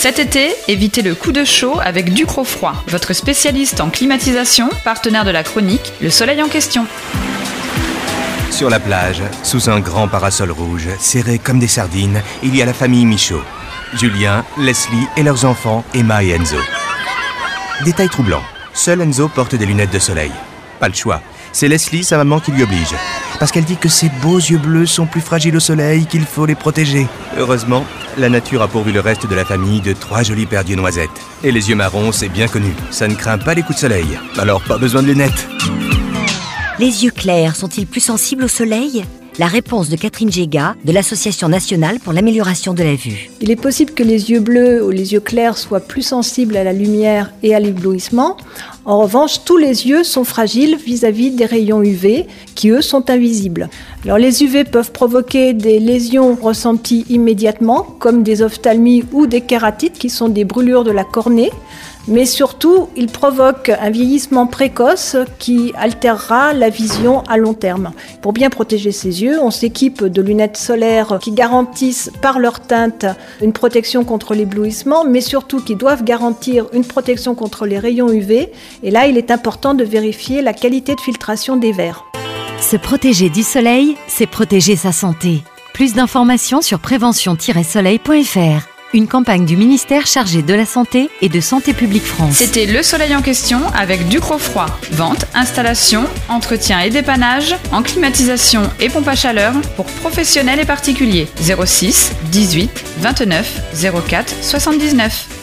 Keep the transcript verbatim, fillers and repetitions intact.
Cet été, évitez le coup de chaud avec Ducrot-Froid, votre spécialiste en climatisation, partenaire de la chronique Le Soleil en question. Sur la plage, sous un grand parasol rouge, serrés comme des sardines, il y a la famille Michaud. Julien, Leslie et leurs enfants, Emma et Enzo. Détail troublant, seul Enzo porte des lunettes de soleil. Pas le choix, c'est Leslie, sa maman, qui lui oblige. Parce qu'elle dit que ses beaux yeux bleus sont plus fragiles au soleil, qu'il faut les protéger. Heureusement, la nature a pourvu le reste de la famille de trois jolies paires d'yeux noisettes. Et les yeux marrons, c'est bien connu, ça ne craint pas les coups de soleil. Alors pas besoin de lunettes. Les yeux clairs sont-ils plus sensibles au soleil ? La réponse de Catherine Géga, de l'Association nationale pour l'amélioration de la vue. Il est possible que les yeux bleus ou les yeux clairs soient plus sensibles à la lumière et à l'éblouissement. En revanche, tous les yeux sont fragiles vis-à-vis des rayons U V qui, eux, sont invisibles. Alors, les U V peuvent provoquer des lésions ressenties immédiatement, comme des ophtalmies ou des kératites, qui sont des brûlures de la cornée. Mais surtout, ils provoquent un vieillissement précoce qui altérera la vision à long terme. Pour bien protéger ses yeux, on s'équipe de lunettes solaires qui garantissent par leur teinte une protection contre l'éblouissement, mais surtout qui doivent garantir une protection contre les rayons U V. Et là, il est important de vérifier la qualité de filtration des verres. Se protéger du soleil, c'est protéger sa santé. Plus d'informations sur prévention tiret soleil point f r. Une campagne du ministère chargé de la Santé et de Santé publique France. C'était Le Soleil en question avec Ducrot-Froid. Vente, installation, entretien et dépannage en climatisation et pompe à chaleur pour professionnels et particuliers. zéro six dix-huit vingt-neuf zéro quatre soixante-dix-neuf.